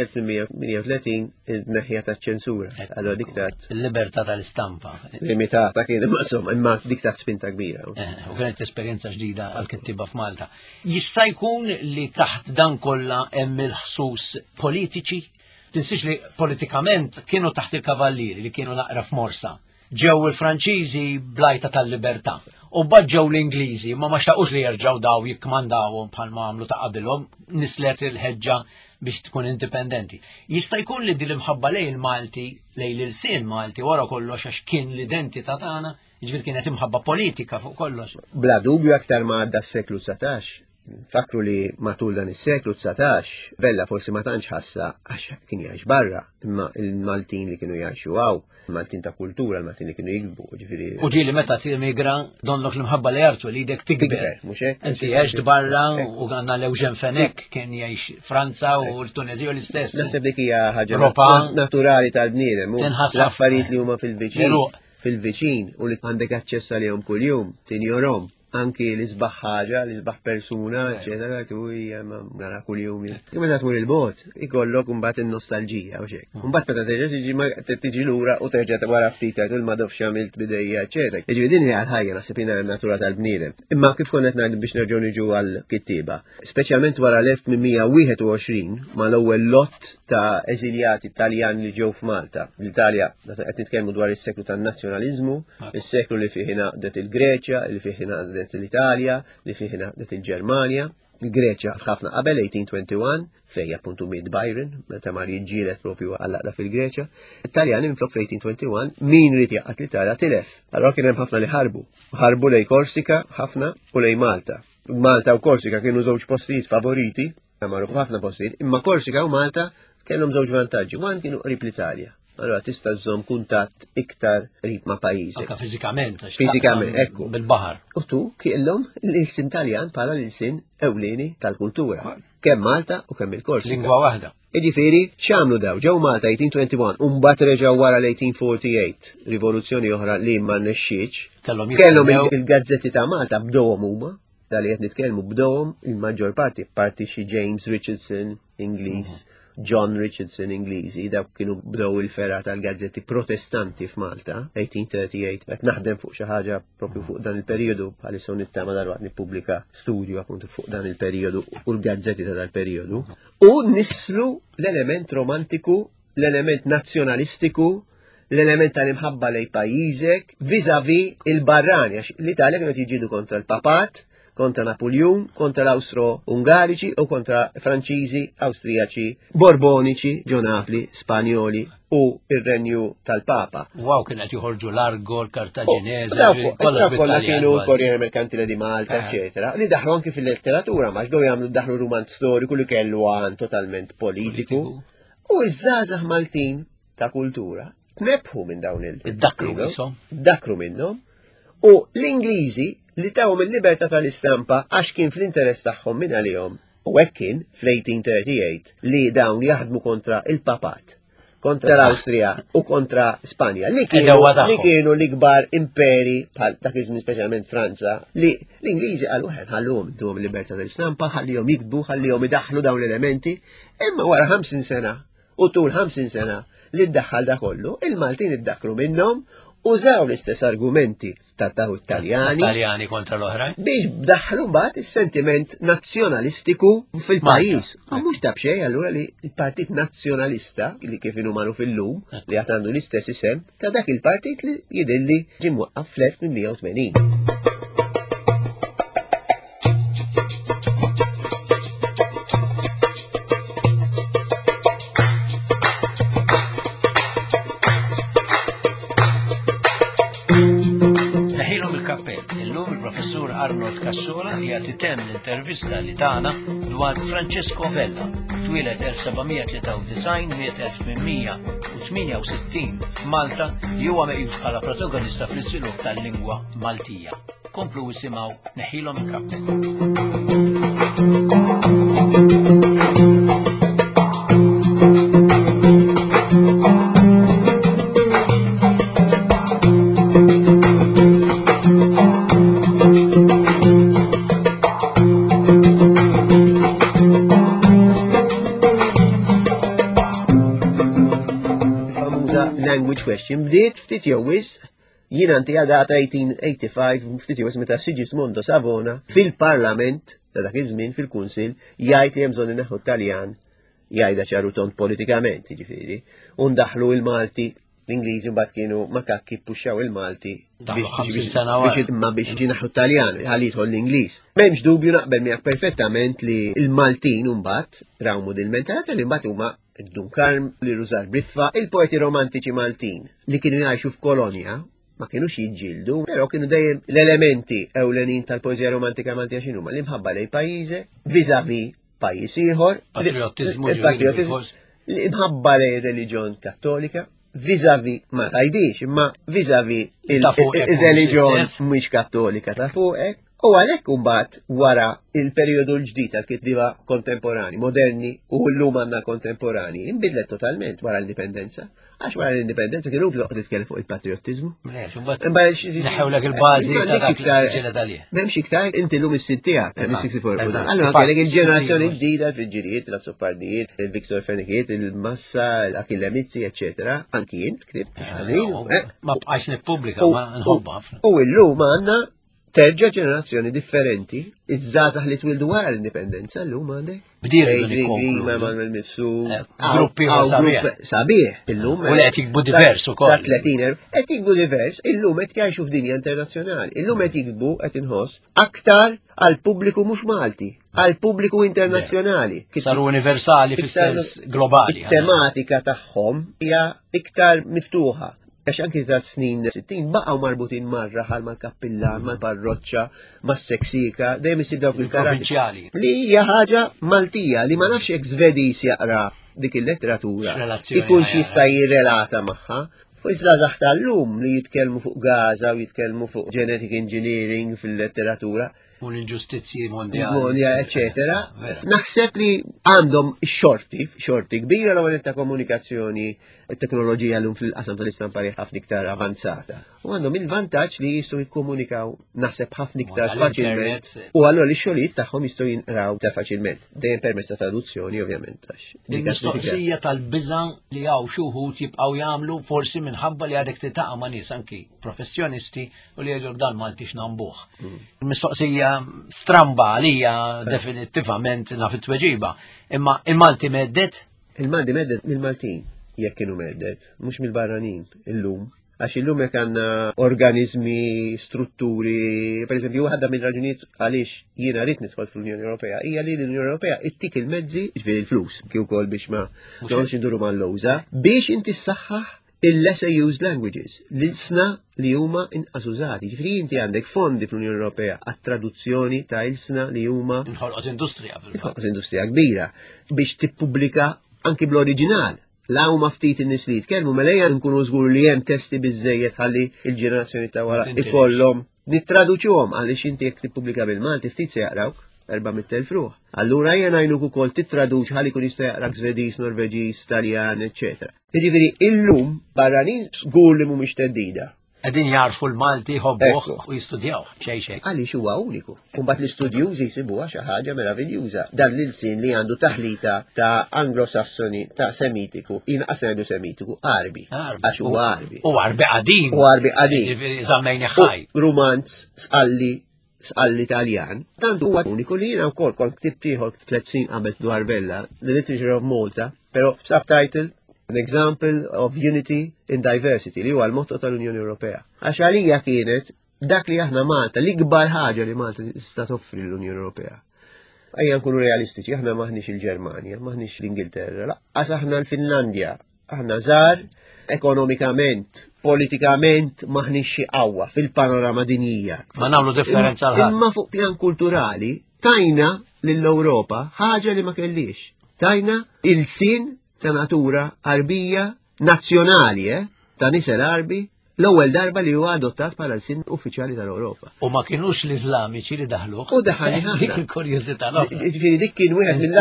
1938 il-neħja taċ-ċensura. Allora dik tat il-libertà tal-istampa. Limitata kien imma dik tat spinta kbira. U kienet esperjenza ġdida għal-kittiba f'Malta. Jista' jkun li taħt dan kollha hemm il-ħsus politiċi? Tinsiex li politikament kienu taħt il-kavallieri li kienu naqra f'morsa. Ġew il-Franċiżi blajta tal-libertà. U badġew l-Ingliżi ma xtaqux li jerġgħu daw jikkmandawhom bħalma għamlu ta' qabilhom nislet il-ħeġġa biex tkun indipendenti. Jista' jkun li din imħabba lejn Malti, lejn il-sien Malti wara kollox għax kien l-identità tagħna, jiġifier kienet imħabba politika fuq kollox. Bla dubju aktar ma għadda s-seklu 19. Fakru li matul dan is-seklu 19, Vella forsi ma tantx ħassa għax kien jgħix barra, imma il-Maltin li kienu jgħixu għaw, il-Maltin ta' kultura, il-Maltin li kienu jikbu, ġifieri. U ġieli meta timigra donnok l-imħabba li jartu li idek tikber. Inti jgħix barra u għandna l-Eugen Fenek kien jgħix Franza u l-Tunezija l-istess. Naħseb dik hija ħaġa naturali tal-bniedem, l-affarijiet li huma fil-viċin u li għandek aċċess għalihom kuljum, tinjorhom. Anki l-isbaħ ħaġa, l-isbaħ persuna, eccetera, tu nara kuljum. Meta tmur il-bot, ikollok mbagħad in-nostalġija u xejn. Mbagħad meta tiġi lura u terġa' wara ftit tgħid ma dofx għamilt bidejja, eccetera. Jiġri din hija ħajja naħseb jiena natura tal-bniedem. Imma kif kont qed ngħid biex nerġgħu niġu għall-kittieba, speċjalment wara l-1821 ma l-ewwel lott ta' eżiljati Taljan li ġew f'Malta. L-Italja qed nitkellmu dwar is-seklu tan-nazzjonaliżmu, is-seklu li fih ingħaqdet il-Greċja, li fih ingħaqdet l-Italja, li fih ingħaqdet il-Ġermanja, il-Greċja ħafna qabel 1821 fejn appuntu miet Byron, meta mar jiġġieled propju għallaqda fil-Greċja. It-Taljani minflok fl-1821 min rid jaqgħad l-Italja tilef. Allura kien hemm ħafna li ħarbu. Ħarbu lejn Korsika ħafna u lejn Malta. Malta u Korsika kienu żewġ postijiet favoriti, magħruf ħafna postijiet, imma Korsika u Malta kellhom żewġ vantaġġi. Wan kienu qrib l-Italja. Allora tista' żżomm kuntatt iktar qrib ma' pajjiżek. Anke fiżikament. Fiżikament, ekku. Bil-baħar. U tu kienhom l-ilsin Taljan bħala l-ilsin ewlieni tal-kultura. kemm Malta u kemm il-Korsika. Lingwa waħda. Jiġifieri x'għamlu daw? Ġew Malta 1821 u mbagħad reġgħu wara l-1848 rivoluzzjoni oħra li ma nnexxietx. Kellhom il-gazzetti ta' Malta bdewhom huma, dali qed nitkellmu bdewhom il-maġġor parti xi James Richardson Ingliż, John Richardson Ingliżi, dawk kienu bdew il-fera tal-gazzetti protestanti f'Malta 1838. Qed naħdem fuq xi ħaġa propju fuq dan il-perjodu bħalissa nittama darwaqt nippubblika studju appuntu fuq dan il-perjodu u l-gazzetti ta' dal-perjodu. U nislu l-element romantiku, l-element nazzjonalistiku, l-element tal-imħabba lej pajjiżek, vis-a-vis il-barrani, għax l-Italja kienu jiġidu kontra l-Papat, kontra Napoleon, kontra l-Austro-Ungariċi u kontra Franċiżi, Awstrijaċi, Borboniċi, ġo Napli, Spanjoli u ir-Renju tal-Papa. Wow, kienet joħorġu Largo, l-Kartaġinese, kollha kienu l-Korriere Merkantile di Malta, eccetera. Li daħlu anki fil-letteratura, ma x'dew jagħmlu daħlu rumant storiku li kellu għan totalment politiku. U iż-żgħażagħ Maltin ta' kultura tnebħu minn dawn Dakru minnhom. U l-Ingliżi li tawhom il-libertà tal-istampa għax kien fl-interess tagħhom minn għalihom. U hekk kien fl-1838 li dawn jaħdmu kontra il-Papat, kontra l-Awstrija u kontra Spanja li kienu l-ikbar imperi bħal dak iż-żmien speċjalment Franza li l-Ingliżi qalu ħallhom idduhom il-libertà tal-istampa, ħallihom jikbu, ħallihom idaħħlu dawn l-elementi, imma wara 50 sena u tul 50 sena li ddaħħal da kollu, il-Maltin iddakru minnhom użaw l-istess argumenti tattaw Italjani kontra l-oħrajn biex bdaħħlu mbagħad is-sentiment nazzjonalistiku fil-pajjiż. Ma mhux tab xejn allura li l-Partit Nazzjonalista li kif inhu magħruf illum li qed għandu l-istess isem ta' dak il-partit li jidilli ġie mwaqqaf fl-1880. Illum il-professur Arnold Cassola jgħat item l-intervista li tagħna dwar Francesco Vella, twieled 1793-1868 f'Malta li huwa meqjus bħala protagonista fl-iżvilupp tal-lingwa Maltija. Komplu isimgħu neħilhom il-kappell. Question bdiet ftit jowis jien għandi għadata 1885 ftit jowis meta Sigismondo Savona fil-Parlament ta' dak iż-żmien fil-Kunsil jgħid li hemm bżonn ineħħu Taljan jgħidha ċaru tont politikament, jiġifieri, u ndaħlu l-Malti l-Ingliżi mbagħad kienu makakki ppuxxaw il-Malti biex ġinaħħu Taljan ħalli jidħol l-Ingliż. M'hemmx dubju naqbel miegħek perfettament li l-Maltin mbagħad rawmu dil-mentalità li mbagħad huma Dunkarm, li Rużar Briffa, il-poeti romantiċi Maltin li kienu jgħixu f'kolonja ma kienux jiġġieldu, però kienu dejjem l-elementi ewlenin tal-poeżija romantika Maltija x'inhuma li mħabba lejn pajjiżek viżavi pajjiż ieħor, il-patriottiżmu li mħabba lejn reliġjon Kattolika, viżavi ma tajdix, imma viżavi il-reliġjon mhux Kattolika ta' fuqek. U għalhekk imbagħad wara il-perjodu l-ġdid tal-kittiba kontemporani, moderni u llum għandna kontemporani, inbidlet totalment wara l-indipendenza. Għax wara l-indipendenza kienu toqgħod titkellem fuq il-patriottizmu. Neħewlek il-bażi m'hemmx iktar inti llum is-sit tiegħek hemm allura kellek il-ġenerazzjoni ġdida l-Friġġierijiet, l-Assoppardijiet, il-Viktor Fenikiet, il-Massa, l-Achille Mizzi, eċetera. Anki jien ktibt. Ma bqax nippubblika ma nħobba ħafna. U llum għandna terġa' ġenerazzjoni differenti, iż-żgħażagħ li twildu wara l-indipendenza llum għandek. Manuel Missu, gruppi sabiħ. Illum u qed jikbu divers ukoll. Qed jikbu divers, illum qed jgħixu f'dinja internazzjonali. Illum qed jikbu qed inħoss aktar għal pubbliku mhux Malti, għal pubbliku internazzjonali. Saru universali fis-sens globali. Tematika tagħhom hija iktar miftuħa. Għax anki ta' snin 60 baqgħu marbutin mar-raħal, mal-kappillan, mal-parroċċa, mas-seksika, dejjem isib dawk il-karatteri. Li hija ħaġa Maltija li ma nafx hekk Żvediż jaqra dik il-letteratura ikun jista' jirrelata magħha. Fuq iż-żgħażagħ tal-lum li jitkellmu fuq Gaza u jitkellmu fuq genetic engineering fil-letteratura, U l-inġustizzji mondjali. Mondjali, eccetera. Naħseb li għandhom xorti kbira l-għanet ta' komunikazzjoni, teknoloġija l-lum fil-qasam tal-istampari ħafna iktar avanzata. U għandhom il-vantaġġ li jistgħu jikkomunikaw naħseb ħafna iktar faċilment. U allura li x-xogħlijiet tagħhom jistgħu jinqraw ta' faċilment. Dejjem permezz ta' traduzzjoni ovvjament. Il-mistoqsija tal-biża li hawn xi wħud jibqgħu jagħmlu forsi minħabba li għadek titaqa' ma' nies anki professjonisti u li jgħidulek dan Malti x'nambuh. Il-mistoqsija stramba għalija definittivament naf it-tweġiba. Imma il-Malti meddet? Il-Malti meddet mill-Maltin jekk kienu meddet, mhux mill-barranin illum. Għax illum jekk għandna organizmi, strutturi, per eżempju, waħda mill-raġunijiet għaliex jiena rrid nidħol fl-Unjoni Ewropea hija li l-Unjoni Ewropea ittik il-mezzi ġifieri il-flus kif ukoll biex ma nogħodx induru mal-lowża biex inti ssaħħaħ il-lesser used languages, l-isna li huma inqas użati. Ġifieri inti għandek fondi fl-Unjoni Ewropea għat-traduzzjoni ta' il-sna li huma inħolqot industrija. Inħolqot industrija kbira biex tippubblika anki bl-oriġinal. La huma ftit in-nies li jitkellmu mela nkunu żgur li hemm testi biżejjed ħalli il-ġenerazzjoni ta' wara ikollhom nittraduċuhom għaliex inti jekk tippubblika bil-Malti ftit se jaqrawk 400,000 ruħ. Allura jien ngħinuk ukoll titraduċ ħalli jkun jista' jaqrak Svediż, Norveġiż, Taljan, eċetera. Jiġifieri illum barranin żgur li mhumiex teddida. Qegħdin jarfu l-Malti jħobbuh u jistudjaw xejn. Għaliex huwa uniku. Mbagħad l-istudjużi jsibuha xi ħaġa meraviljuża. Dan l-ilsien li għandu taħlita ta' Anglosassoni ta' Semitiku, inqas ngħidu Semitiku, Arbi. Għax huwa Arbi. U Arbi qadim. U Arbi qadim. Ġifieri żammejni ħaj. Rumanz, sqalli Taljan. Tant huwa uniku li jiena wkoll kont ktibt ieħor 30 qabel dwar Bella, The Literature of Malta, però subtitle An example of unity in diversity li huwa l-motto tal-Unjoni Ewropea. Għax għalija kienet dak li aħna Malta, l-ikbar ħaġa li Malta tista' toffri l-Unjoni Ewropea. Ejja nkunu realistiċi, aħna maħniex il-Ġermanja, maħniex l-Ingilterra, laqqas aħna l-Finlandja, aħna żgħar ekonomikament, politikament maħniex xi qawwa fil-panorama dinjija. Ma nagħmlu differenza l-ħadd. Imma fuq pjan kulturali tajna lill-Ewropa ħaġa li ma kellix. Tajna il-sin ta' natura arbija nazzjonali, ta' nisel arbi, l-ewwel darba li huwa adottat bħala l-sin uffiċjali tal-Ewropa. U ma kienux l-Iżlamiċi li daħluh. U daħali ħafna. Dik il-kurjużità l-oħra. Ġifieri dik kien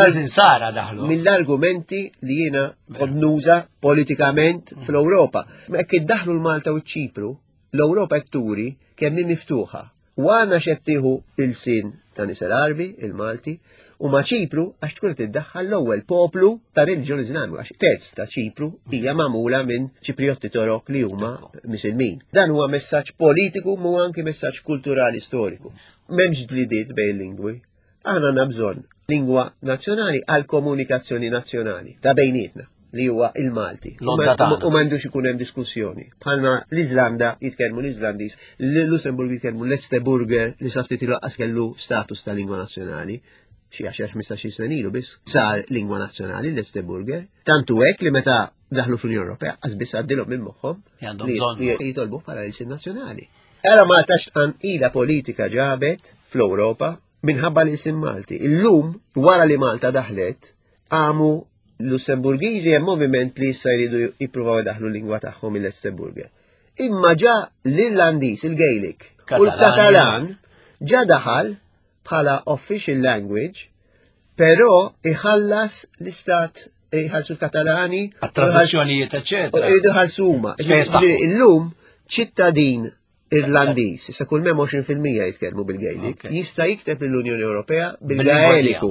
wieħed mill-argumenti li jiena kont nuża politikament fl-Ewropa. Ma jekk iddaħlu l-Malta u ċ-Ċipru, l-Ewropa qed turi kemm hi miftuħa. U għandna x'qed tieħu il-sin ta' nisel arbi, il-Malti, u ma' Ċipru għax tkun tiddaħħal l-ewwel poplu ta' reliġjon Iżlamiku għax terz ta' Ċipru hija magħmula minn Ċipriotti Torok li huma Misilmin. Dan huwa messaġġ politiku mu anke messaġġ kulturali storiku. M'hemmx ġlidiet bejn lingwi. Aħna għandna bżonn lingwa nazzjonali għal komunikazzjoni nazzjonali ta' bejnietna li huwa il-Malti. U m'għandux ikun hemm diskussjoni. Bħalma l-Iżlanda jitkellmu l-Iżlandiż, l-Lussemburg jitkellmu l-Esteburger li sa ftit ilaqas kellu status ta' lingwa nazzjonali. Xi 10-15 sena ilu biss sar lingwa nazzjonali l-Esteburger. Tantu hekk li meta daħlu fl-Unjoni Ewropea qasbis għaddilhom minn moħħhom li jitolbu bħala l-sin nazzjonali. Era Malta x'qan ila politika ġabet fl-Ewropa minħabba l-isim Malti. Illum wara li Malta daħlet għamu l-Lussemburgiżi hemm moviment li issa jridu jippruvaw daħlu l-lingwa tagħhom il-Lussemburger. Imma ġa l-Irlandiż, il-Gaelic u l-Katalan ġa daħal bħala official language, però iħallas l-istat iħallsu l-Katalani għat-traduzzjonijiet eċetera. Iħallsu huma. Illum ċittadin Irlandiż, issa kull memm 20% jitkellmu bil-Gaelic, jista' jikteb lill-Unjoni Ewropea bil-Gaeliku.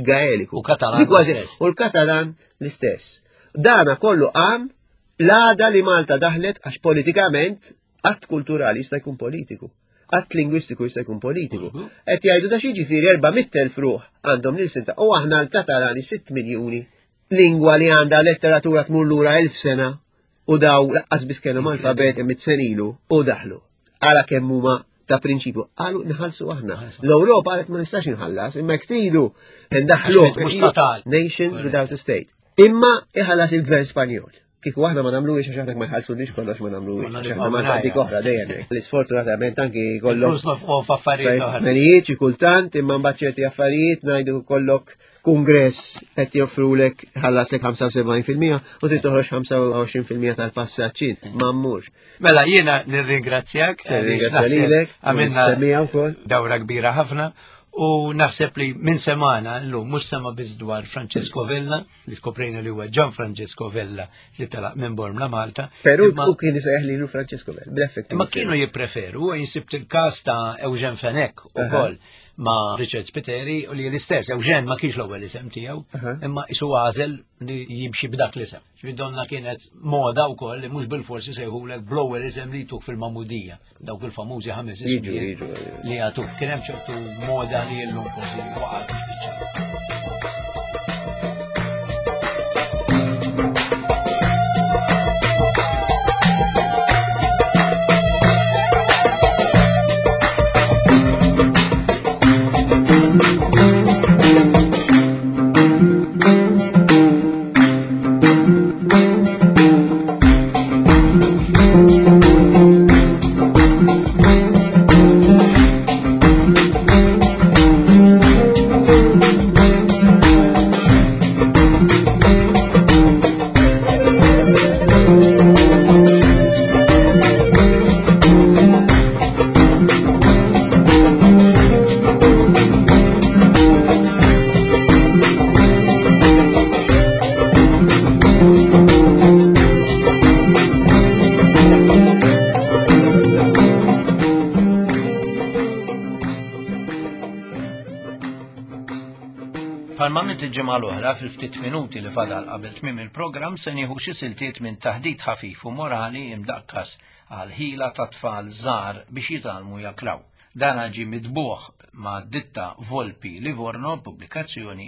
U l-Katalan l-istess. Dana kollu għam l-għada li Malta daħlet għax politikament għatt kulturali jista' jkun politiku. Għatt lingwistiku jista' jkun politiku. Qed jgħidu da xi ġifieri 400,000 ruħ għandhom nilsinta u aħna l-Katalani 6 miljuni lingwa li għandha letteratura tmur lura 1000 sena u daw laqqas biss kellhom alfabet 100 sen ilu u daħlu. Għala kemm huma ta' prinċipju, għalu nħallsu aħna. L-Ewropa għalet ma nistax nħallas, imma jekk tridu ndaħlu nations without a state. Imma iħallas il-Gvern Spanjol. Kiku aħna ma nagħmluhiex għax aħna ma jħallsunix kollox ma nagħmluhiex għax aħna ma dik oħra dejjem. L-isfortunatament anki kollok affarijiet xi kultant imma mbagħad ċerti affarijiet ngħidu kollok kungress qed joffrulek ħallasek 75% u trid toħroġ 25% tal-passaġġin. M'ammux. Mela jiena nirringrazzjak. Għamilna dawra kbira ħafna. U naħseb li minn semana llum mhux sema biss dwar Francesco Vella, li skoprejna li huwa Gian Francesco Vella li talaq minn Bormla Malta. Peru kien isejħ lilu Francesco Vella, bl-effett. Ma kienu jippreferu, huwa jinsibt il-każ ta' Eugen Fenech ukoll ma' Richard Spiteri u li l-istess, Eugen ma kienx l-ewwel isem tiegħu, imma isu għażel li jimxi b'dak l-isem. Donna kienet moda wkoll li mhux bil-forsi sejħulek bl-ewwel isem li tuk fil-Mamudija, dawk il-famużi 5 ismijiet li għatuk. Kien hemm ċertu moda li llum forsi waqgħet. Il-ġimgħa l-oħra fil-ftit minuti li fadal qabel tmiem il-programm se nieħu xi siltiet minn taħdid ħafif u morali imdakkas għal ħila ta' tfal żgħar biex jitalmu jakraw. Dan ġie midbuħ ma' ditta Volpi Livorno pubblikazzjoni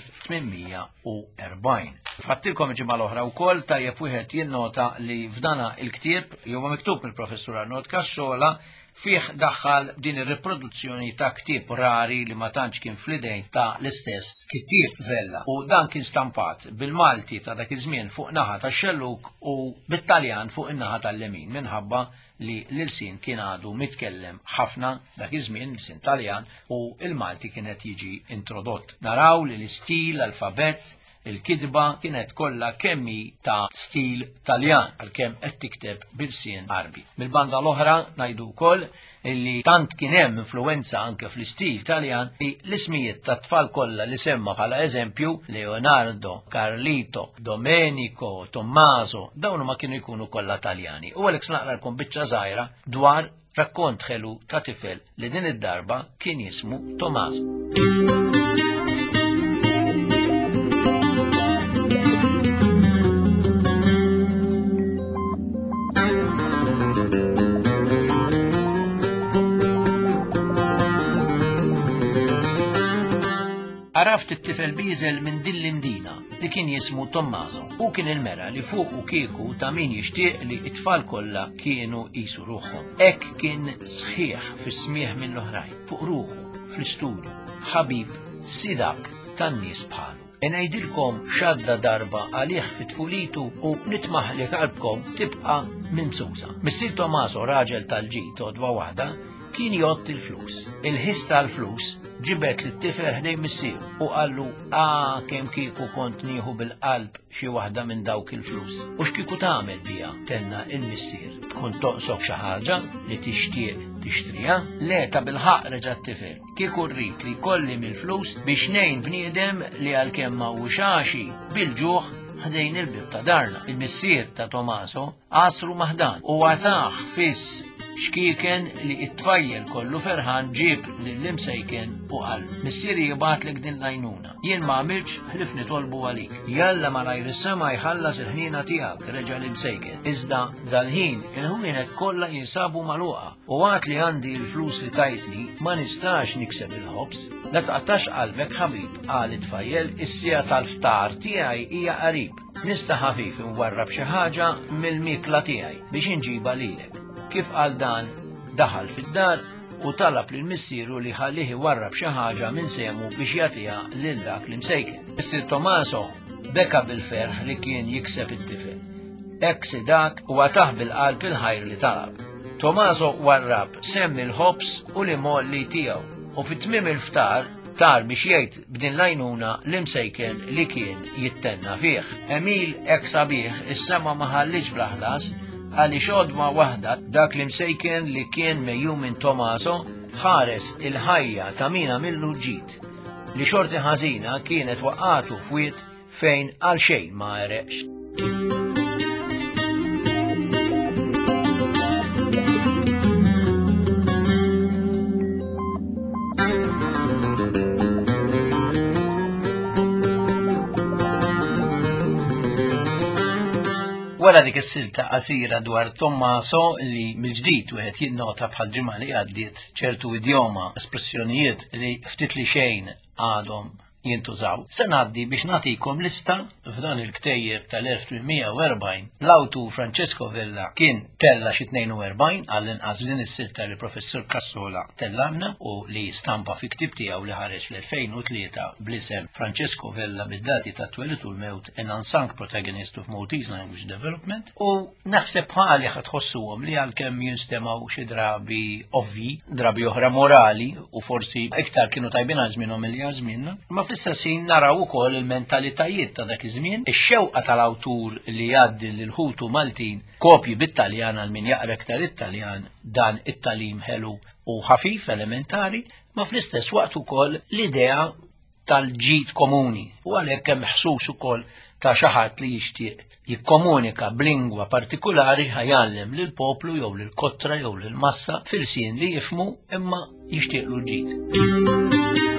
fl-1840. Fattilkom il-ġimgħa l-oħra wkoll tajjeb wieħed jinnota li f'dana il-ktieb huwa miktub mill-Professur Arnold Cassola fih daħħal din ir-riproduzzjoni ta' ktieb rari li ma tantx kien fl-idejn ta' l-istess ktieb Vella. U dan kien stampat bil-Malti ta' dak iż-żmien fuq naħa tax-Xelluk u bit-Taljan fuq in-naħa tal-Lemin minħabba li l-sin kien għadu mitkellem ħafna dak iż-żmien l-sin Taljan u l-Malti kienet jiġi introdott. Naraw li l-istil, l-alfabet, il-kidba kienet kollha kemmi ta' stil Taljan għalkemm qed tikteb bil-sien Arbi. Mill-banda l-oħra ngħidu wkoll illi tant kien hemm influwenza anke fl-istil Taljan li l-ismijiet ta' tfal kollha li semma bħala eżempju Leonardo, Carlito, Domenico, Tommaso, dawn ma kienu jkunu kollha Taljani. U għalhekk naqralkom biċċa żgħira dwar rakkont ħelu ta' tifel li din id-darba kien jismu Tommaso. Għaraft it-tifel Biżel minn din l-imdina li kien jismu Tommaso u kien il-mera li fuq u kieku ta' min jixtieq li it-tfal kollha kienu qisu ruħhom. Hekk kien sħiħ fis-smieħ minn l-oħrajn, fuq ruħu, fl-istudju, ħabib, sidak tan-nies bħalu. Ngħidilkom xadda darba għalih fit-tfulitu u nitmaħ li qalbkom tibqa' mimsusa. Missier Tommaso raġel tal-ġid odwa waħda kien jgħod il-flus. Il-ħis tal-flus ġibet li t-tifel ħdej missier u qallu kemm kieku kont nieħu bil-qalb xi waħda minn dawk il-flus. U x'kieku tagħmel biha tenna il-missier. Tkun toqsok xi ħaġa li tixtieq tixtriha? Le ta' bil-ħaq reġa' t-tifel. Kieku rrid li jkolli mill-flus biex ngħin bniedem li għalkemm ma wuxaxi bil-ġuħ ħdejn il-bib ta' darna. Il-missier ta' Tommaso qasru maħdan u għataħ fiss xkieken li it-tfajjel kollu ferħan ġib l-imsejken u qal. Missieri jibatlek din lajnuna. Jien ma għamilx ħlifni tolbu għalik. Jalla ma lajr is-sema jħallas il-ħnina tiegħek reġa' l-imsejken. Iżda dal-ħin il-ħwienet kollha jinsabu magħluqa u għat li għandi l-flus li tajtli ma nistax nikseb il-ħobs. La taqtax qalbek ħabib qal it-tfajjel is-sija tal-ftar tiegħi hija qarib. Nista' ħafif nwarrab xi ħaġa mill-mikla tiegħi biex inġiba lilek. Kif qal dan daħal fid-dar u talab lil missieru li ħallih iwarrab xi ħaġa minn semu biex jagħtiha lil dak li msejken. Missier Tommaso beka bil-ferħ li kien jikseb it-tifel. eksi dak u għataħ bil-qalb il-ħajr li talab. Tommaso warrab semmi l-ħobs u li molli tiegħu u fit-tmiem il-ftar tar biex jgħid b'din lajnuna l-imsejken li kien jittenna fih. Emil ek sabiħ is-sema ma ħallix blaħlas għaliex għodma waħda dak l-imsejken li kien mejjum minn Tommaso ħares il-ħajja ta' mina millu ġid li xorti ħażina kienet waqqatu f'wiet fejn għal xejn ma għereqx. Wara dik is-silta qasira dwar Tommaso li mill-ġdid wieħed jinnota bħal ġimgħa li għaddiet ċertu idjoma, espressjonijiet li ftit li xejn għadhom jintużaw. Se ngħaddi biex nagħtikom lista f'dan il-ktejjeb tal-1840 l-awtur Francesco Vella kien tella xi 42 għall-inqas din is-silta li professur Cassola tellanna u li stampa fi ktieb tiegħu li ħareġ fl-2003 bl-isem Francesco Vella bid-dati ta' twelid u l-mewt an unsung protagonist of Maltese language development u naħseb ħali ħatħossuhom li għalkemm jinstemaw xi drabi ovvi, drabi oħra morali u forsi iktar kienu tajbin għal żmienhom milli għal żmienna, ma fl-istessin naraw ukoll il-mentalitajiet ta' dak iż-żmien, ix-xewqa tal-awtur li jgħaddi lil ħutu Maltin kopji bit-Taljan għal min jaqra iktar it-Taljan dan it-talim ħelu u ħafif elementari, ma fl-istess waqt ukoll l-idea tal-ġid komuni u għalhekk hemm ħsus ukoll ta' xi ħadd li jixtieq jikkomunika b'lingwa partikulari ħajallem lil poplu jew lil kottra jew lil massa fil-sien li jifmu imma jixtieqlu l-ġid.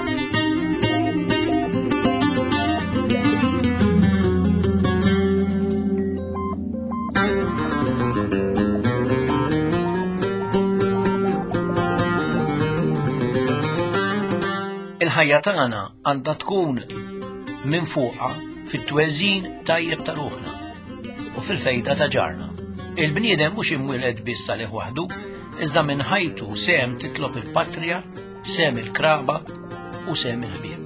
Il-ħajja tagħna għandha tkun minn fuqha fit-tweżin tajjeb ta' ruħna u fil-fejda ta' ġarna. Il-bniedem mhux imwieled biss għalih waħdu, iżda minn ħajtu sehem titlob il-patrija, sehem il-kraba u sehem il-ħbieb.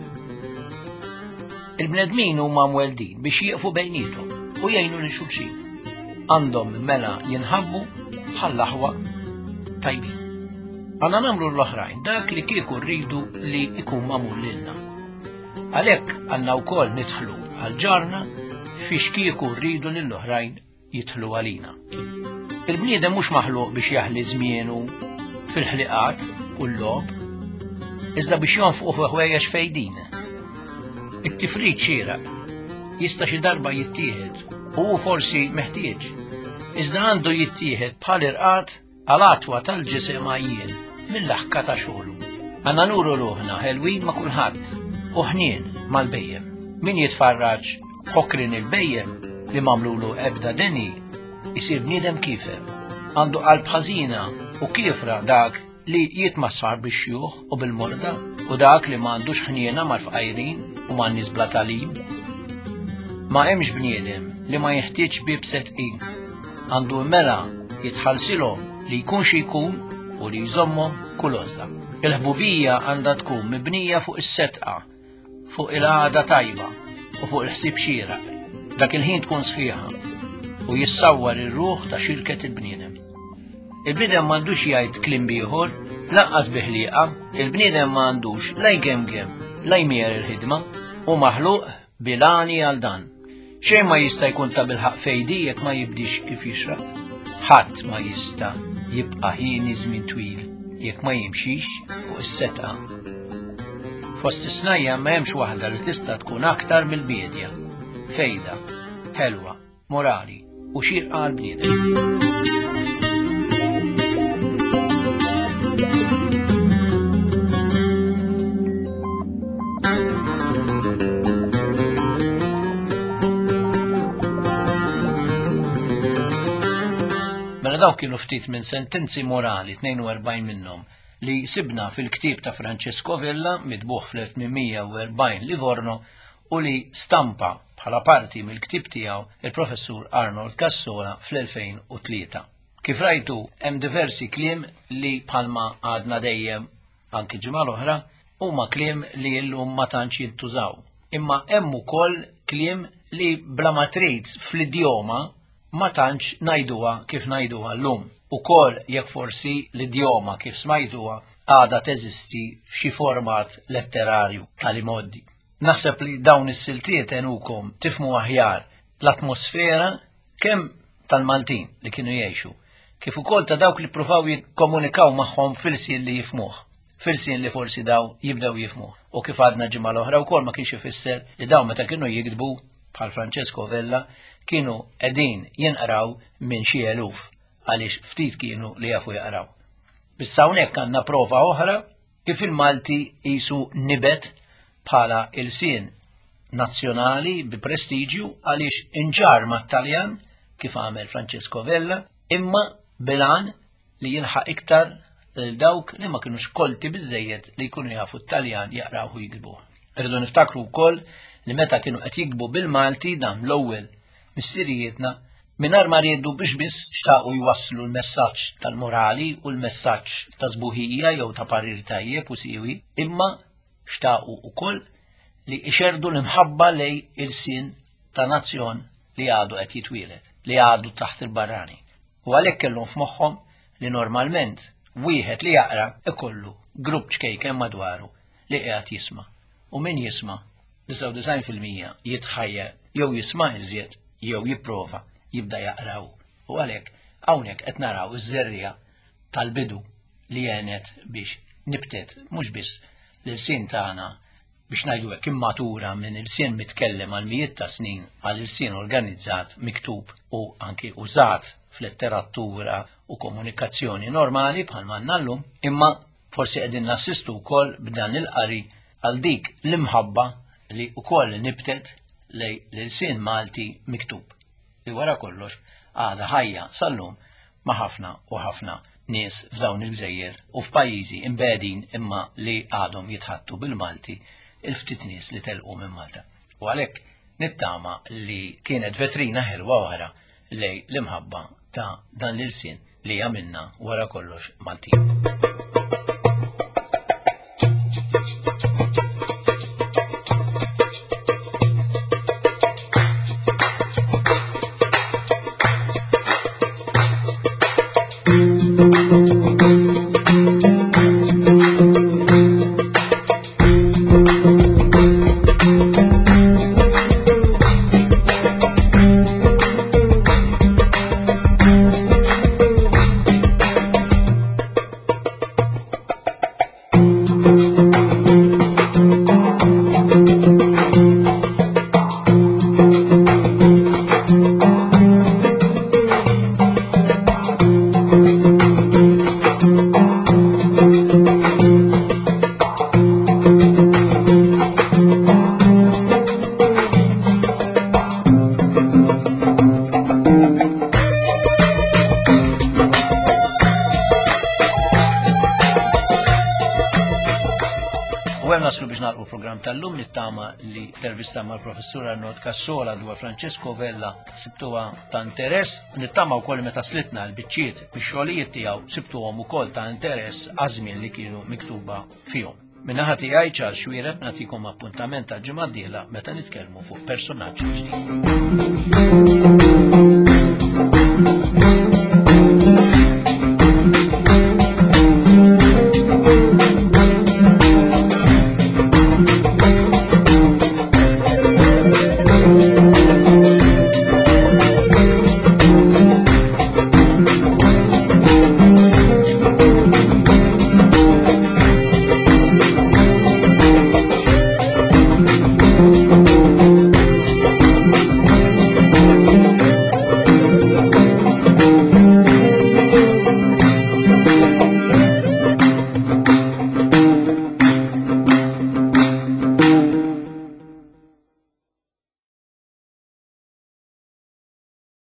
Il-bnedmin huma mweldin biex jieqfu bejniethom u jgħinu lil xulxin. Għandhom mela jinħabbu bħall-aħwa tajbin. Għanna namlu l-oħrajn dak li kieku rridu li ikun mamul lilna. Għalhekk għandna wkoll nidħlu għal ġarna fiex kieku rridu lill-oħrajn jidħlu għalina. Il-bniedem mhux maħluq biex jaħli żmienu fil-ħliqat u l-logħob, iżda biex jonfoq fi ħwejjeġ fejdin. It-tifrid xieraq jista' xi darba jittieħed u forsi meħtieġ, iżda għandu jittieħed bħal irqat għal-atwa tal-ġisem għajjien mill-laħka ta' xogħlu. Għandna nuru ruħna ħelwin ma' kulħadd u ħnien mal-bejjem. Min jitfarraġ ħokrin il-bejjem li mamlulu ebda deni isir bniedem kifer. Għandu qalb ħażina u kifra dak li jitmassar bix-xjuħ u bil-morda u dak li m'għandux ħniena mal-fqajrin u man-nies bla talim. Ma hemmx bniedem li ma jeħtieġ bib setqin. Għandu mela jitħallsilhom li jkun xi jkun u li jżommhom kull għożda. Il-ħbubija għandha tkun mibnija fuq is-setqa, fuq il-għada tajba u fuq il-ħsieb xieraq. Dak il-ħin tkun sħiħa u jissawwar ir-ruħ ta' xirket il-bniedem. Il-bniedem m'għandux jgħid kliem ieħor, laqqas biħlieqa, il-bniedem m'għandux la jgemgem la jmier il-ħidma u maħluq bilani għal dan. Xejn ma jista' jkun ta' bilħaq fejdi jekk ma jibdix kif jixraq. Ħadd ma jista' jibqa' ħini żmien twil jekk ma jimxix fuq is-setqa. Fost is-snajja ma hemmx waħda li tista' tkun aktar mill-biedja, fejda, ħelwa, morali u xierqa għall-bniedem. Daw kienu ftit minn sentenzi morali 42 minnhom li sibna fil-ktieb ta' Francesco Vella mitbuħ fl-1840 Livorno u li stampa bħala parti mill-ktieb tiegħu il-professur Arnold Cassola fl-2003. Kif rajtu hemm diversi kliem li bħalma għadna dejjem anki ġimgħa l-oħra huma kliem li llum ma tantx jintużaw. Imma hemm ukoll kliem li bla ma trid fl-idjoma ma tantx ngħiduha kif ngħiduha llum. Ukoll jekk forsi l-idjoma kif smajtuha għadha teżisti f'xi format letterarju tal-imoddi. Naħseb li dawn is-siltiet għenukom tifhmu aħjar l-atmosfera kemm tal-Maltin li kienu jgħixu, kif ukoll ta' dawk li pruvaw jikkomunikaw magħhom fil-sien li jifmuh, fil-sien li forsi daw jibdew jifmuh. U kif għadna ġimgħa l-oħra wkoll ma kienx ifisser li dawn meta kienu jikdbu bħal Francesco Vella kienu qegħdin jinqraw minn xi eluf għaliex ftit kienu li jafu jaqraw. Bissa hawnhekk għandna prova oħra kif il-Malti qisu nibet bħala il-sien nazzjonali bi prestiġju għaliex inġar mat-Taljan kif għamel Francesco Vella imma bilan li jilħaq iktar lil dawk li ma kinux kolti biżejjed li jkunu jafu t-Taljan jaqraw u jikdbuh. Irridu niftakru wkoll li meta kienu qed jikbu bil-Malti dan l-ewwel missirijietna mingħajr ma riedu biex biss xtaqu jwasslu l-messaġġ tal-morali u l-messaġġ ta' żbuħija jew ta' parir tajjeb u siewi, imma xtaqu wkoll li ixerdu l-imħabba lej il-sien ta' nazzjon li għadu qed jitwieled, li għadu taħt il-barrani. U għalhekk kellhom f'moħħhom li normalment wieħed li jaqra ikollu grupp ċkejken madwaru li qiegħed jisma'. U min jisma' 99% jitħajjar jew jisma' iżjed jew jipprova jibda jaqraw. U għalhekk hawnhekk qed naraw iż-żerrija tal-bidu li għenet biex nibtet mhux biss l-sien tagħna biex ngħidu hekk immatura minn il-sien mitkellem għal mijiet ta' snin għal il-sien organizzat miktub u anki użat fl-letteratura u komunikazzjoni normali bħal manna llum, imma forsi qegħdin nassistu wkoll b'dan il-qari għal dik l-imħabba li wkoll nibtet lej l-sien Malti miktub li wara kollox għada ħajja sal-lum ma' ħafna u ħafna nies f'dawn il-gżejjer u f'pajjiżi imbedin imma li għadhom jitħattu bil-Malti il-ftit nies li telqu minn Malta. U għalhekk nittama li kienet vetrina ħelwa oħra lej l-imħabba ta' dan l-sien li għamilna wara kollox Maltin. Naslu biex nagħlqu l-programm tal-lum nittama li intervista mal-professur Arnold Cassola dwar Francesco Vella sibtuha ta' interess, nittama wkoll meta slitna l-biċċiet bix-xogħlijiet tiegħu sibtuhom ukoll ta' interess għażmien li kienu miktuba fihom. Min-naħa tiegħi Ċar Xwiered nagħtikom appuntament tal-ġimgħa d-dieħla meta nitkellmu fuq personaġġ ġdid.